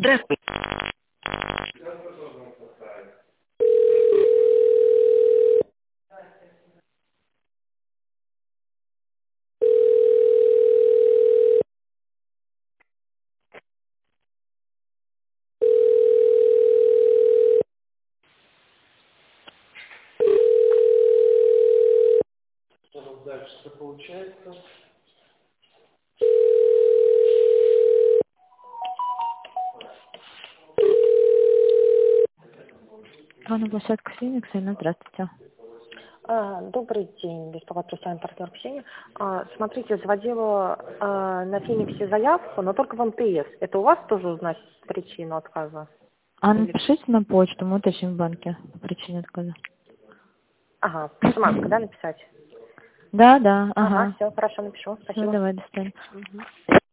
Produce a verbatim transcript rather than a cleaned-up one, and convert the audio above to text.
Здравствуйте. Что дальше получается? Главная площадка Феникс, Инна, здравствуйте. А, Добрый день, беспокоит представляем партнер Ксения. А, Смотрите, заводила а, на Фениксе заявку, но только в эм тэ эс. Это у вас тоже узнать причину отказа? А Или- напишите на почту, мы уточним в банке причину отказа. Ага, смс, да, написать? Да, да, Ага, ага. все, хорошо, напишу. Все, Спасибо. давай, до свидания. Мгм.